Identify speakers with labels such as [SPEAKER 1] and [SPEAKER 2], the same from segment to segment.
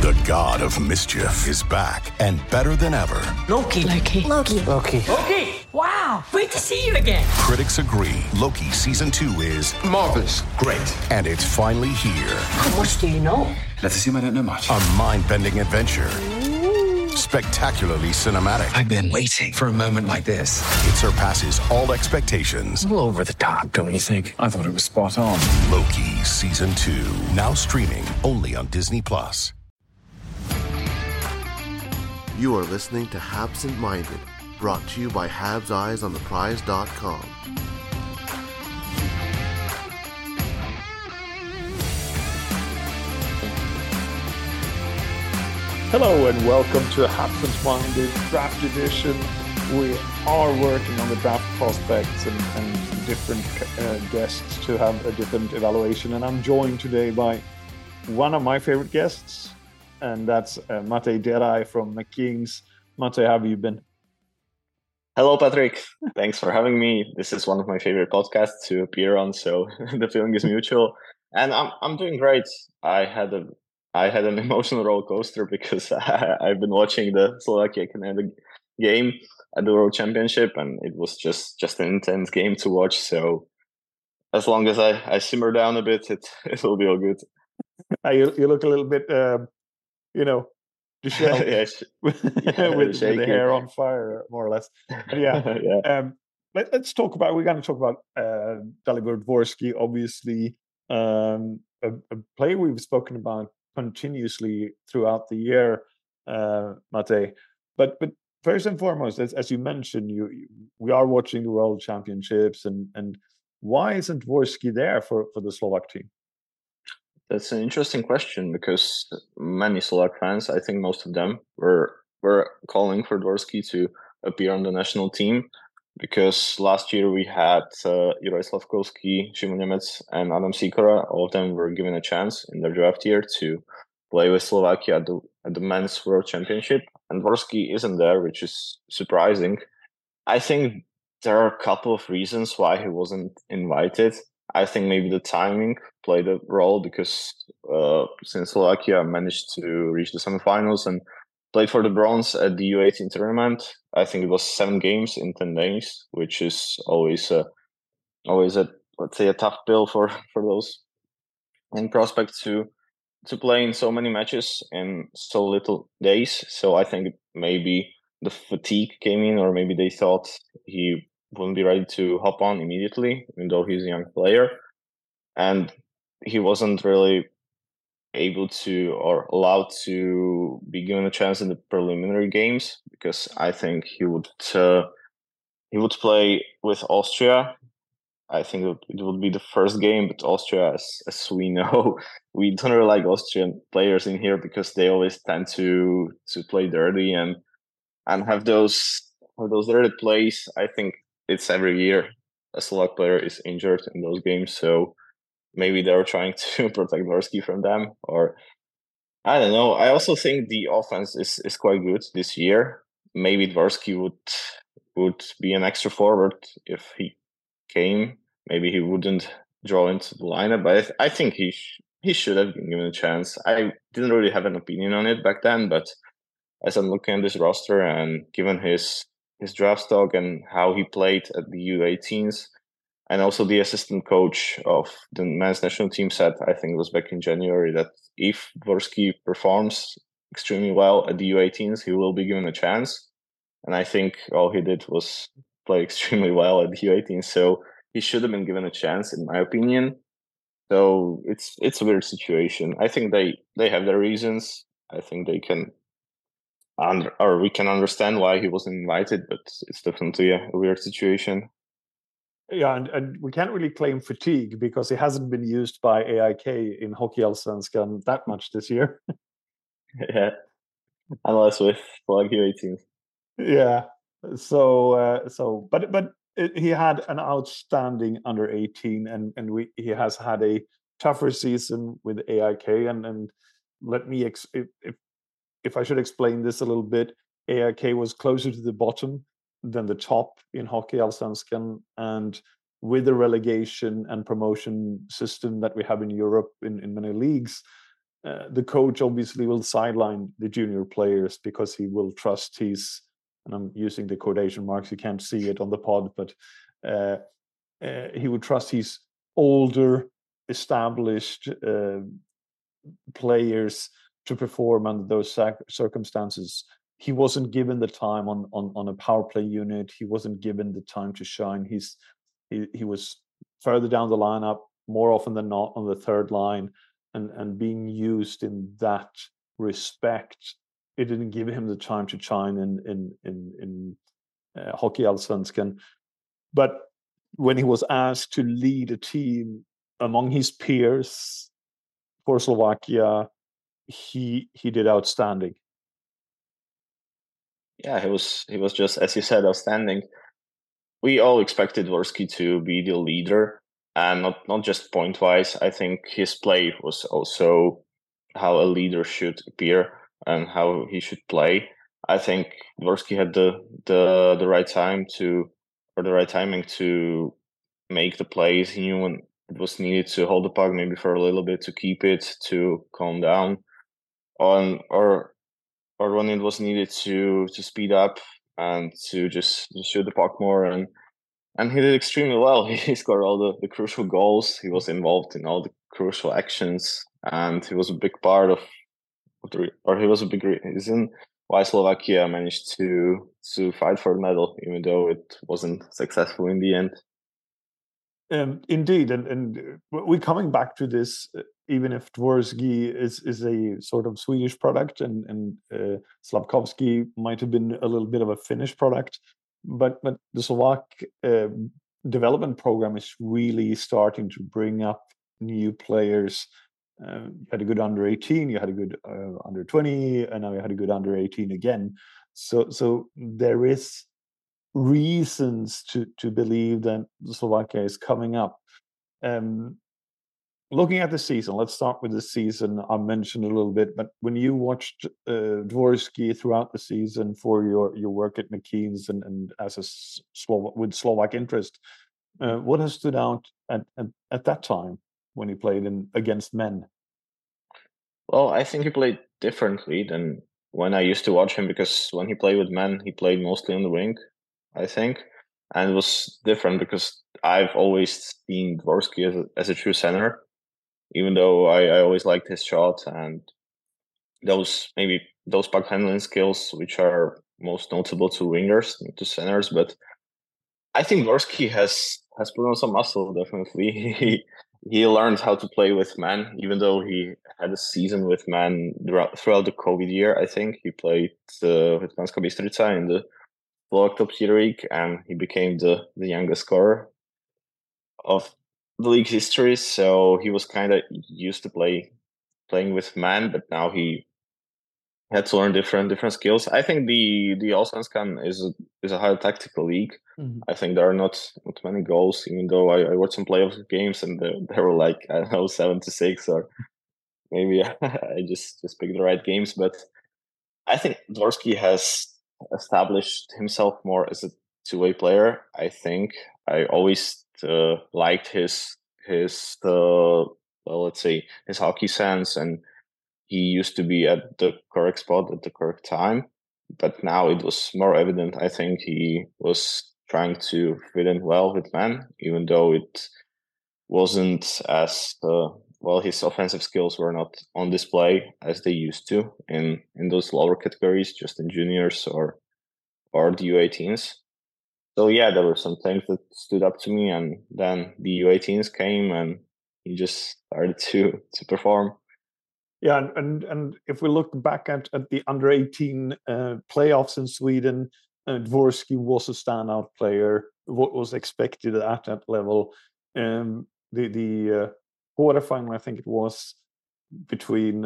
[SPEAKER 1] The god of mischief is back and better than ever.
[SPEAKER 2] Loki. Wow, great to see you again.
[SPEAKER 1] Critics agree Loki Season 2 is
[SPEAKER 3] marvelous.
[SPEAKER 1] Great. And it's finally here.
[SPEAKER 2] How much do you know?
[SPEAKER 3] Let's assume I don't know much.
[SPEAKER 1] A mind-bending adventure. Spectacularly cinematic.
[SPEAKER 3] I've been waiting for a moment like this.
[SPEAKER 1] It surpasses all expectations.
[SPEAKER 3] A little over the top, don't you think? I thought it was spot on.
[SPEAKER 1] Loki Season 2. Now streaming only on Disney+.
[SPEAKER 4] You are listening to Habsent Minded, brought to you by HabsEyesOnThePrize.com.
[SPEAKER 5] Hello and welcome to Habsent Minded Draft Edition. We are working on the draft prospects and different guests to have a different evaluation. And I'm joined today by one of my favorite guests, and that's Mate Derai from McKings. Mate, how have you been?
[SPEAKER 6] Hello, Patrick. Thanks for having me. This is one of my favorite podcasts to appear on, so the feeling is mutual. And I'm doing great. I had an emotional roller coaster because I've been watching the Slovakia-Canada game at the World Championship, and it was just an intense game to watch. So as long as I simmer down a bit, it will be all good.
[SPEAKER 5] You look a little bit, disheveled with the hair on fire, more or less. But yeah. Let's talk about. We're going to talk about Dalibor Dvorsky, obviously, a player we've spoken about continuously throughout the year, Mate. But first and foremost, as you mentioned, we are watching the World Championships, and why isn't Dvorsky there for the Slovak team?
[SPEAKER 6] That's an interesting question because many Slovak fans, I think most of them, were calling for Dvorsky to appear on the national team because last year we had Juraj Slavkovský, Šimon Nemec, and Adam Sikora. All of them were given a chance in their draft year to play with Slovakia at the men's World Championship, and Dvorsky isn't there, which is surprising. I think there are a couple of reasons why he wasn't invited. I think maybe the timing played a role because since Slovakia managed to reach the semifinals and played for the bronze at the U18 tournament, I think it was 7 games in 10 days, which is always a let's say a tough pill for those young prospects to play in so many matches in so little days. So I think maybe the fatigue came in, or maybe they thought he wouldn't be ready to hop on immediately, even though he's a young player. And he wasn't really able to or allowed to be given a chance in the preliminary games because I think he would play with Austria. I think it would be the first game, but Austria, as we know, we don't really like Austrian players in here because they always tend to play dirty and have those dirty plays. I think it's every year a Slovak player is injured in those games, so maybe they're trying to protect Dvorsky from them, or I don't know. I also think the offense is quite good this year. Maybe Dvorsky would be an extra forward if he came. Maybe he wouldn't draw into the lineup, but I think he should have been given a chance. I didn't really have an opinion on it back then, but as I'm looking at this roster and given his draft stock and how he played at the U18s, and also the assistant coach of the men's national team said, I think it was back in January, that if Dvorsky performs extremely well at the U18s, he will be given a chance. And I think all he did was play extremely well at the U18s. So he should have been given a chance, in my opinion. So it's a weird situation. I think they have their reasons. I think they can, we can understand why he wasn't invited, but it's definitely a weird situation.
[SPEAKER 5] Yeah, and we can't really claim fatigue because he hasn't been used by AIK in Hockey Allsvenskan that much this year.
[SPEAKER 6] Yeah, unless with like U18.
[SPEAKER 5] Yeah, but he had an outstanding under 18, and he has had a tougher season with AIK. And let me if I should explain this a little bit, AIK was closer to the bottom than the top in Hockey Allsvenskan, and with the relegation and promotion system that we have in Europe in many leagues, the coach obviously will sideline the junior players because he will trust his, and I'm using the quotation marks, you can't see it on the pod, but he would trust his older, established players to perform under those circumstances. He wasn't given the time on a power play unit. He wasn't given the time to shine. He was further down the lineup more often than not on the third line, and being used in that respect. It didn't give him the time to shine in Hockey Allsvenskan. But when he was asked to lead a team among his peers for Slovakia, he did outstanding.
[SPEAKER 6] Yeah, he was just, as you said, outstanding. We all expected Dvorsky to be the leader, and not just point wise. I think his play was also how a leader should appear and how he should play. I think Dvorsky had the right time the right timing to make the plays. He knew when it was needed to hold the puck, maybe for a little bit, to keep it, to calm down, or when it was needed to speed up and to just shoot the puck more. And he did extremely well. He scored all the crucial goals. He was involved in all the crucial actions, and he was a big part he was a big reason why Slovakia managed to fight for the medal, even though it wasn't successful in the end.
[SPEAKER 5] Indeed, and we're coming back to this. Even if Dvorsky is a sort of Swedish product, and Slafkovsky might have been a little bit of a Finnish product, but the Slovak development program is really starting to bring up new players. You had a good under 18, you had a good under 20, and now you had a good under 18 again. So there is reasons to believe that Slovakia is coming up. Looking at the season, let's start with the season. I mentioned a little bit, but when you watched Dvorsky throughout the season for your work at McKeen's and as with Slovak interest, what has stood out at that time when he played against men?
[SPEAKER 6] Well, I think he played differently than when I used to watch him, because when he played with men, he played mostly on the wing, I think. And it was different because I've always seen Dvorsky as a true center, even though I always liked his shot and those puck handling skills, which are most notable to wingers, to centers. But I think Dvorsky has put on some muscle, definitely. He learned how to play with men, even though he had a season with men throughout the COVID year. I think he played with Banská Bystrica in the Slovak Top Tier League, and he became the youngest scorer of the league history. So he was kind of used to playing with men, but now he had to learn different skills. I think the Allsvenskan is a high tactical league. Mm-hmm. I think there are not many goals, even though I watched some playoff games and there were like, I don't know, 7-6, or maybe I just picked the right games. But I think Dvorsky has established himself more as a two-way player. I think I always liked his let's say his hockey sense, and he used to be at the correct spot at the correct time. But now it was more evident. I think he was trying to fit in well with men, even though it wasn't as his offensive skills were not on display as they used to in those lower categories, just in juniors or the U18s. So yeah, there were some things that stood up to me, and then the U18s came and he just started to perform.
[SPEAKER 5] Yeah, and if we look back at the under 18 playoffs in Sweden, Dvorsky was a standout player. What was expected at that level? The quarterfinal, I think it was, between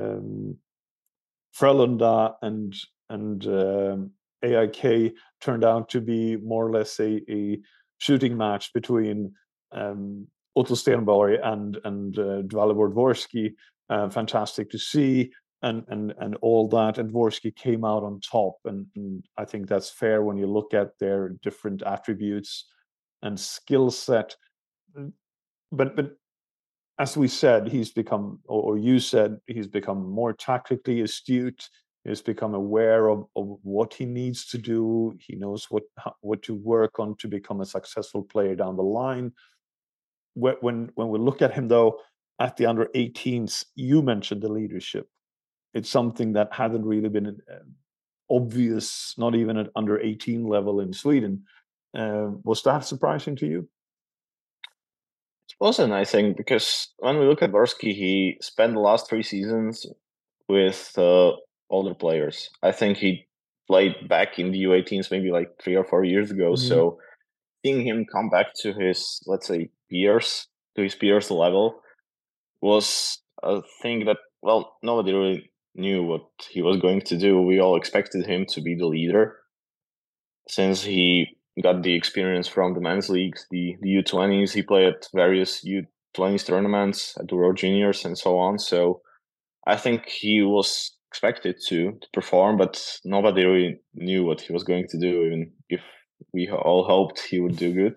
[SPEAKER 5] Frölunda and AIK turned out to be more or less a shooting match between Otto Stenborg and Dalibor Dvorsky. Fantastic to see, and all that. And Dvorsky came out on top, and I think that's fair when you look at their different attributes and skill set. But as we said, he's become, or you said, he's become more tactically astute. He's become aware of what he needs to do. He knows what to work on to become a successful player down the line. When we look at him, though, at the under 18s, you mentioned the leadership. It's something that hasn't really been obvious, not even at under 18 level in Sweden. Was that surprising to you?
[SPEAKER 6] It wasn't, I think, because when we look at Dvorsky, he spent the last 3 seasons with older players. I think he played back in the U18s maybe like 3 or 4 years ago. Mm-hmm. So seeing him come back to his, let's say, peers level was a thing that, well, nobody really knew what he was going to do. We all expected him to be the leader since he got the experience from the men's leagues, the U20s. He played at various U20s tournaments at the World Juniors and so on. So I think he was expected to perform, but nobody really knew what he was going to do, even if we all hoped he would do good.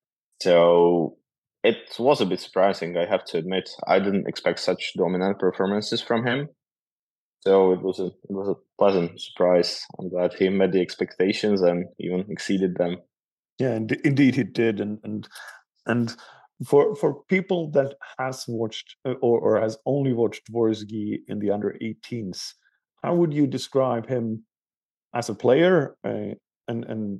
[SPEAKER 6] So it was a bit surprising, I have to admit. I didn't expect such dominant performances from him. So it was a pleasant surprise. I'm glad he met the expectations and even exceeded them.
[SPEAKER 5] Yeah, indeed he did. And for people that has watched or has only watched Dvorsky in the under 18s, how would you describe him as a player? And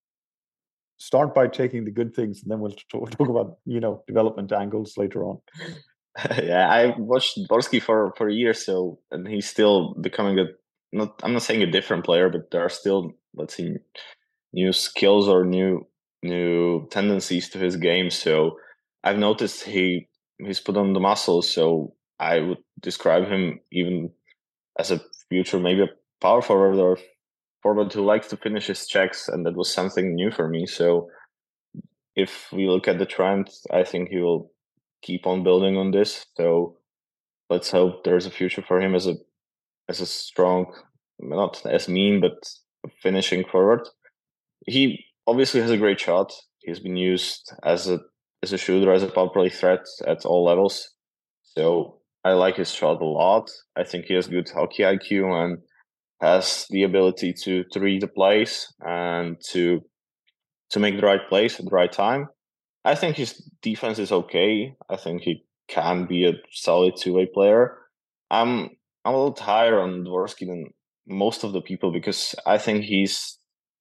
[SPEAKER 5] start by taking the good things, and then we'll talk about development angles later on.
[SPEAKER 6] Yeah, I watched Dvorsky for a year, so, and he's still becoming I'm not saying a different player, but there are still, let's say, new skills or new tendencies to his game. So I've noticed he's put on the muscle. So I would describe him even as a future, maybe a power forward or forward who likes to finish his checks, and that was something new for me. So if we look at the trend, I think he will keep on building on this. So let's hope there's a future for him as a strong, not as mean, but finishing forward. He obviously has a great shot. He's been used as a shooter, as a power play threat at all levels. So I like his shot a lot. I think he has good hockey IQ and has the ability to read the plays and to make the right plays at the right time. I think his defense is okay. I think he can be a solid two-way player. I'm a little higher on Dvorsky than most of the people because I think he's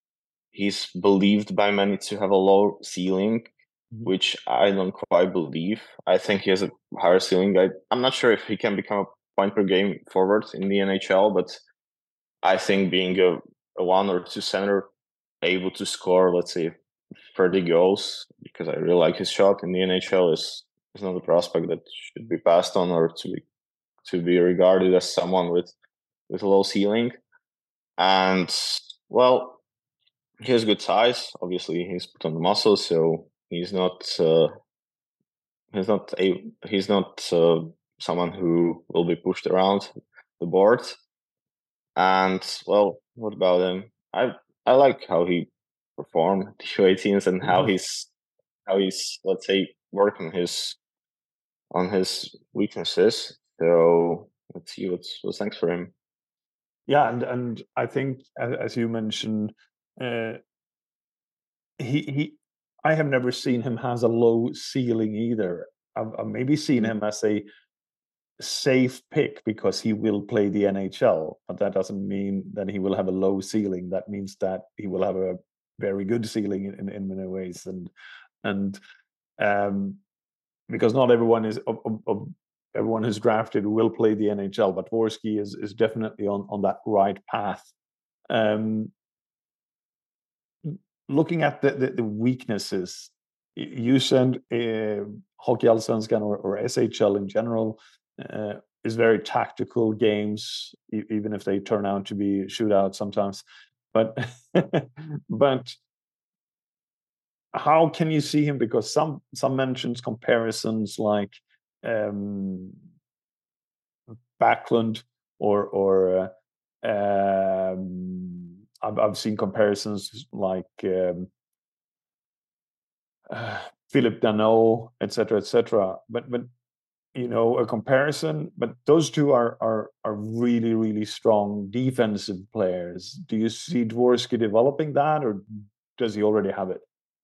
[SPEAKER 6] believed by many to have a low ceiling, which I don't quite believe. I think he has a higher ceiling. I'm not sure if he can become a point per game forward in the NHL, but I think being a 1 or 2 center able to score, let's say, 30 goals, because I really like his shot in the NHL, is not a prospect that should be passed on or to be regarded as someone with a low ceiling. And, well, he has good size. Obviously, he's put on the muscle, so he's not someone who will be pushed around the board. And, well, what about him? I like how he performed the U18s and how he's let's say work on his weaknesses. So let's see what's next for him.
[SPEAKER 5] Yeah, and I think as you mentioned, he I have never seen him has a low ceiling either. I've maybe seen him as a safe pick because he will play the NHL, but that doesn't mean that he will have a low ceiling. That means that he will have a very good ceiling in many ways, and because not everyone is everyone who's drafted will play the NHL, but Dvorsky is definitely on that right path. Looking at the weaknesses, you said Hockey Allsvenskan or SHL in general is very tactical games, even if they turn out to be shootouts sometimes. But but how can you see him? Because some mentions comparisons like Backlund or I've seen comparisons like Philip Danault, etc., etc. But a comparison, but those two are really, really strong defensive players. Do you see Dvorsky developing that, or does he already have it?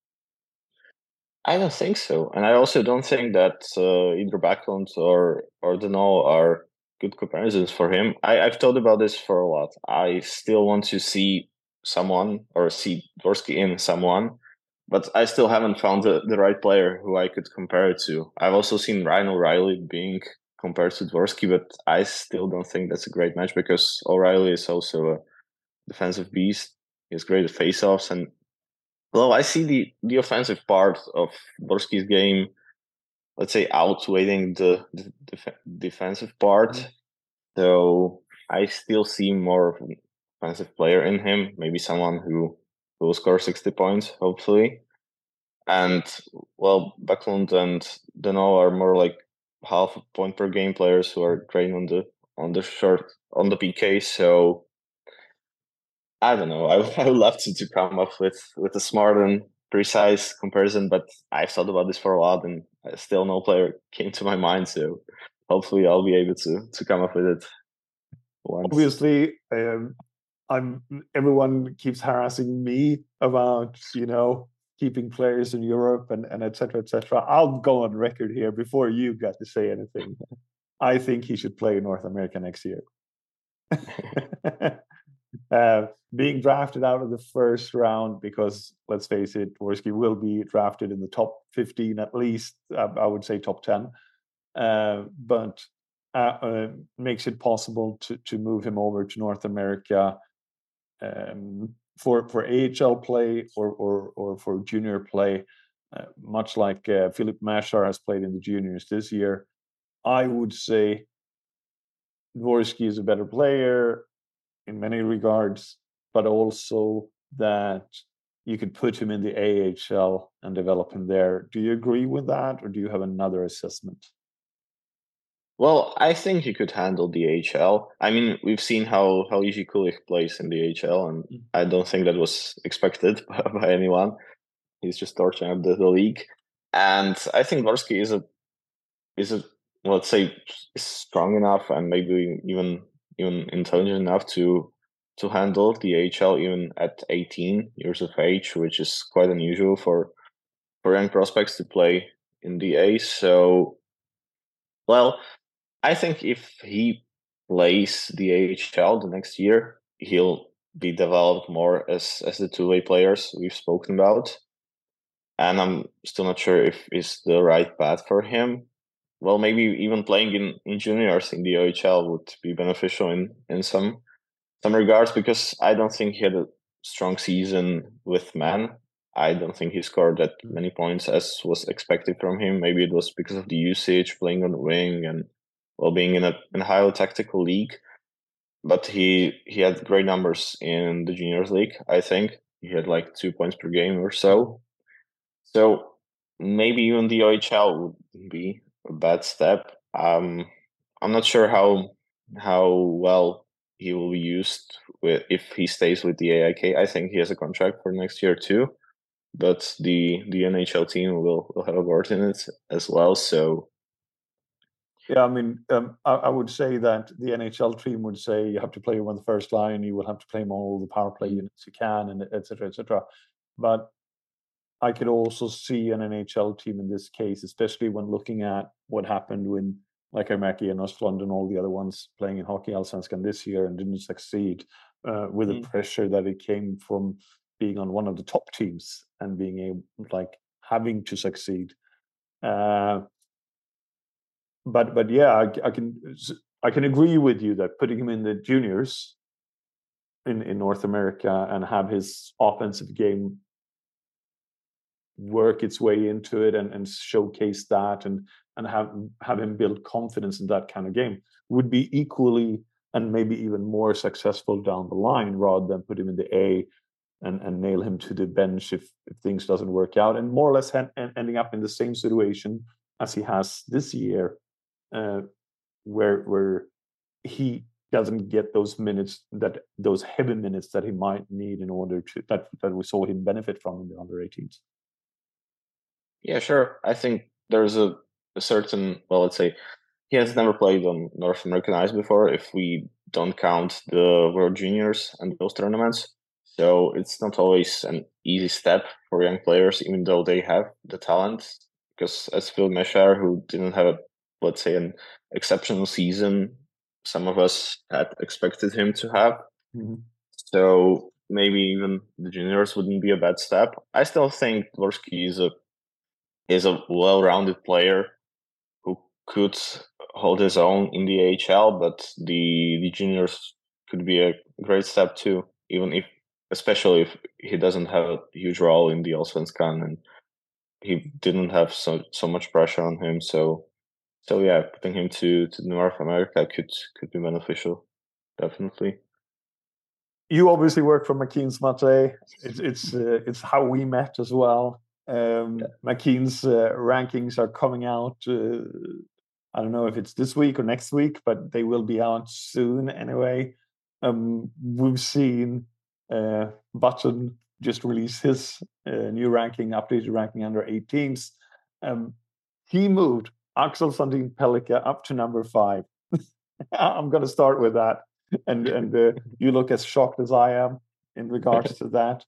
[SPEAKER 6] I don't think so, and I also don't think that either Backlund or Danault are good comparisons for him. I've thought about this for a lot. I still want to see someone or see Dvorsky in someone, but I still haven't found the right player who I could compare it to. I've also seen Ryan O'Reilly being compared to Dvorsky, but I still don't think that's a great match because O'Reilly is also a defensive beast. He's great at face-offs, and well, I see the offensive part of Dvorsky's game, let's say, outweighing the defensive part. So I still see more of an offensive player in him, maybe someone who will score 60 points, hopefully. And, well, Backlund and Danault are more like half a point per game players who are great on the PK. So I don't know. I would love to come up with a smart and precise comparison, but I've thought about this for a while, and still no player came to my mind. So hopefully, I'll be able to come up with it once.
[SPEAKER 5] Obviously, everyone keeps harassing me about keeping players in Europe and et cetera, et cetera. I'll go on record here before you got to say anything. I think he should play in North America next year. Being drafted out of the first round, because let's face it, Dvorsky will be drafted in the top 15 at least. I would say top 10, but makes it possible to move him over to North America for AHL play or for junior play, much like Philip Mashar has played in the juniors this year. I would say Dvorsky is a better player in many regards, but also that you could put him in the AHL and develop him there. Do you agree with that, or do you have another assessment?
[SPEAKER 6] Well, I think he could handle the AHL. I mean, we've seen how Jiří Kulich plays in the AHL, and I don't think that was expected by anyone. He's just torching up the league. And I think Dvorsky is a let's say, strong enough and maybe even intelligent enough to handle the AHL even at 18 years of age, which is quite unusual for young prospects to play in the A. So, well, I think if he plays the AHL the next year, he'll be developed more as the two-way players we've spoken about. And I'm still not sure if it's the right path for him. Well, maybe even playing in juniors in the OHL would be beneficial in some regards, because I don't think he had a strong season with men. I don't think he scored that many points as was expected from him. Maybe it was because of the usage, playing on the wing, and being in a highly tactical league. But he had great numbers in the juniors league. I think he had like 2 points per game or so. So maybe even the OHL would be a bad step. I'm not sure how well he will be used if he stays with the AIK. I think he has a contract for next year too, but the NHL team will have a word in it as well. So
[SPEAKER 5] yeah, I mean, I would say that the NHL team would say you have to play him on the first line. You will have to play him on all the power play units you can, and et cetera, et cetera. But I could also see an NHL team in this case, especially when looking at what happened when Leikkamäki and Östlund and all the other ones playing in Hockey Allsvenskan this year and didn't succeed, with the pressure that it came from being on one of the top teams and being able, having to succeed. But yeah, I can agree with you that putting him in the juniors in North America and have his offensive game work its way into it and showcase that and have him build confidence in that kind of game would be equally and maybe even more successful down the line, rather than put him in the A and nail him to the bench if things doesn't work out, and more or less ending up in the same situation as he has this year, where he doesn't get those minutes, those heavy minutes that he might need in order to that we saw him benefit from in the under 18s.
[SPEAKER 6] Yeah, sure. I think there's a certain, well, let's say, he has never played on North American ice before, if we don't count the World Juniors and those tournaments. So it's not always an easy step for young players, even though they have the talent. Because as Phil Mesher, who didn't have, let's say, an exceptional season, some of us had expected him to have.
[SPEAKER 5] Mm-hmm.
[SPEAKER 6] So maybe even the juniors wouldn't be a bad step. I still think Dvorsky is a well-rounded player who could hold his own in the AHL, but the juniors could be a great step too, especially if he doesn't have a huge role in the Allsvenskan and he didn't have so much pressure on him. So yeah, putting him to North America could be beneficial, definitely.
[SPEAKER 5] You obviously work for McKeen's Mate. It's how we met as well. McKeen's rankings are coming out. I don't know if it's this week or next week, but they will be out soon anyway. We've seen Button just release his new ranking, updated ranking under 18s. He moved Axel Sandin Pellikka up to number 5. I'm going to start with that. And you look as shocked as I am in regards to that.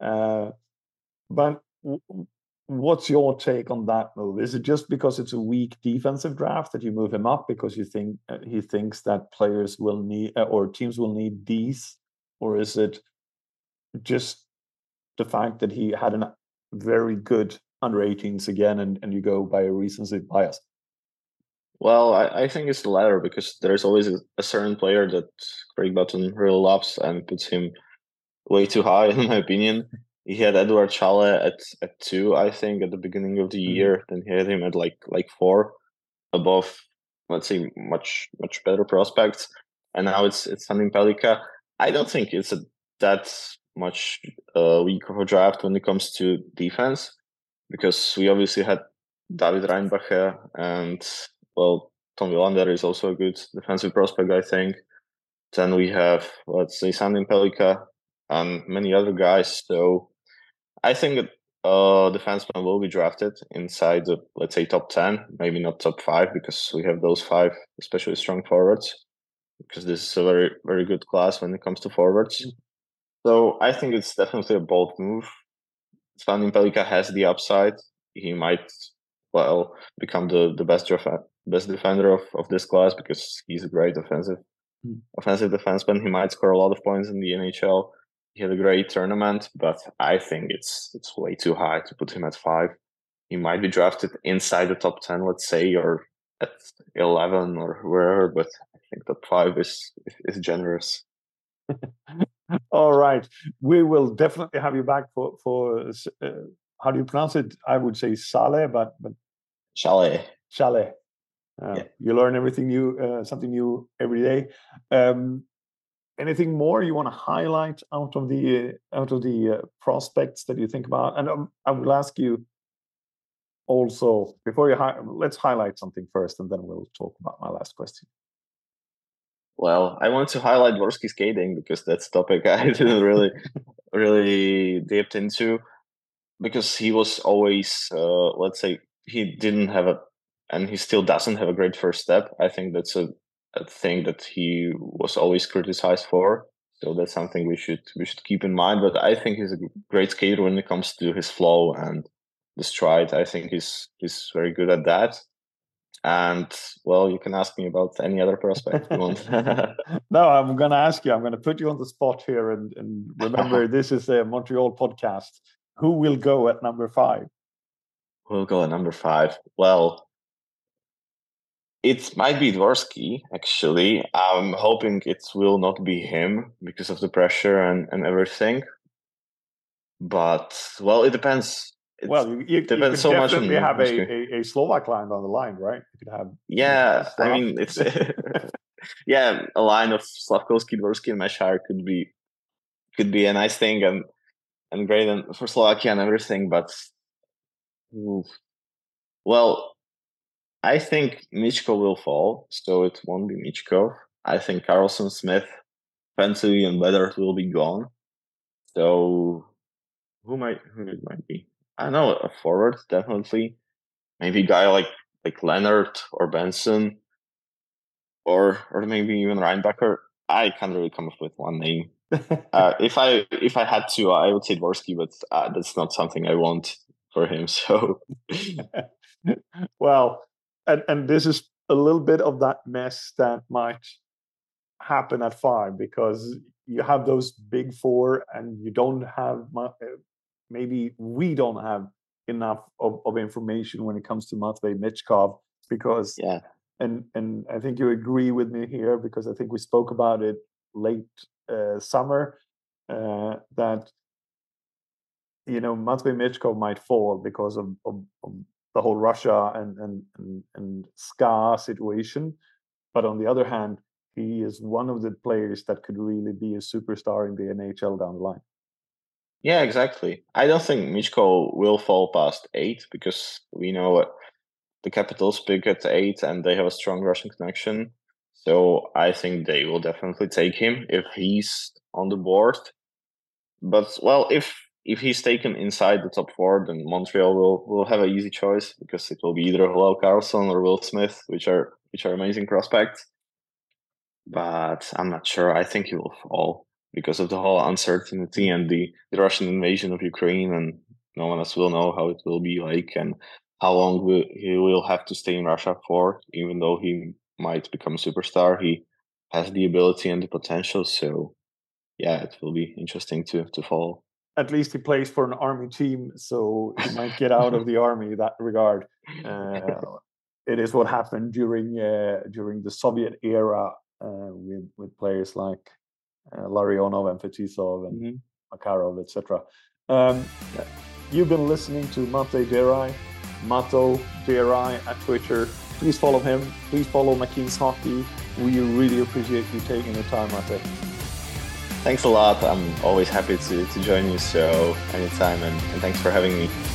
[SPEAKER 5] But what's your take on that move? Is it just because it's a weak defensive draft that you move him up because you think he thinks that players will need or teams will need these, or is it just the fact that he had a very good under 18s again, and you go by a recency bias?
[SPEAKER 6] Well, I think it's the latter, because there's always a certain player that Craig Button really loves and puts him way too high, in my opinion. He had Edward Challe at 2, I think, at the beginning of the year. Then he had him at like 4, above, let's say, much better prospects. And now it's Sandin Pellikka. I don't think it's that much weak of a draft when it comes to defense, because we obviously had David Reinbacher, and well, Tom Willander is also a good defensive prospect, I think. Then we have, let's say, Sandin Pellikka and many other guys. So I think that defensemen will be drafted inside the, let's say, top 10, maybe not top 5, because we have those 5, especially strong forwards, because this is a very, very good class when it comes to forwards. So I think it's definitely a bold move. Sandin Pellikka has the upside. He might, well, become the best defender of this class, because he's a great offensive defenseman. He might score a lot of points in the NHL. He had a great tournament, but I think it's way too high to put him at 5. He might be drafted inside the top 10, let's say, or at 11 or wherever, but I think top 5 is generous.
[SPEAKER 5] All right. We will definitely have you back for how do you pronounce it? I would say Sale, but
[SPEAKER 6] Challe.
[SPEAKER 5] Yeah. You learn everything new, something new every day. Anything more you want to highlight out of the prospects that you think about? And I will ask you also, before you let's highlight something first, and then we'll talk about my last question.
[SPEAKER 6] Well, I want to highlight Dvorsky skating, because that's a topic I didn't really dipped into, because he was always, let's say, he didn't have and he still doesn't have a great first step. I think that's a thing that he was always criticized for. So that's something we should keep in mind. But I think he's a great skater when it comes to his flow and the stride. I think he's very good at that. And well, you can ask me about any other prospect you want.
[SPEAKER 5] No, I'm going to ask you. I'm going to put you on the spot here, and remember, this is a Montreal podcast. Who will go at number 5?
[SPEAKER 6] Who will go at number 5? Well, it might be Dvorsky, actually. I'm hoping it will not be him because of the pressure and everything. But, well, it depends.
[SPEAKER 5] You
[SPEAKER 6] depends so much on.
[SPEAKER 5] You have a Slovak line on the line, right? You could have.
[SPEAKER 6] Yeah, I mean, it's yeah, a line of Slavkovsky, Dvorsky, and Mesher could be a nice thing and great for Slovakia and everything. But well, I think Michkov will fall, so it won't be Michkov. I think Carlson, Smith, Fancy, and Weathers will be gone. So who it might be? I don't know, a forward, definitely. Maybe a guy like Leonard or Benson. or maybe even Reinbacher. I can't really come up with one name. If I had to, I would say Dvorsky, but that's not something I want for him. So,
[SPEAKER 5] well, and this is a little bit of that mess that might happen at 5, because you have those big 4, and you don't have maybe we don't have enough of information when it comes to Matvei Michkov, because and I think you agree with me here, because I think we spoke about it late summer, that Matvei Michkov might fall because of the whole Russia and SKA situation, but on the other hand, he is one of the players that could really be a superstar in the NHL down the line.
[SPEAKER 6] Yeah, exactly. I don't think Michkov will fall past 8, because we know the Capitals pick at 8 and they have a strong Russian connection. So I think they will definitely take him if he's on the board. But, well, if he's taken inside the top 4, then Montreal will have an easy choice, because it will be either Hillel Carlson or Will Smith, which are amazing prospects. But I'm not sure. I think he will fall because of the whole uncertainty and the Russian invasion of Ukraine, and no one else will know how it will be like and how long he will have to stay in Russia for. Even though he might become a superstar, he has the ability and the potential. So, yeah, it will be interesting to follow.
[SPEAKER 5] At least he plays for an army team, so he might get out of the army in that regard. It is what happened during the Soviet era with players like Larionov and Fetisov and Makarov, etc. You've been listening to Mate Derai, Mato Derai at Twitter. Please follow him. Please follow McKeen's Hockey. We really appreciate you taking the time, Mate.
[SPEAKER 6] Thanks a lot. I'm always happy to join you, so anytime, and thanks for having me.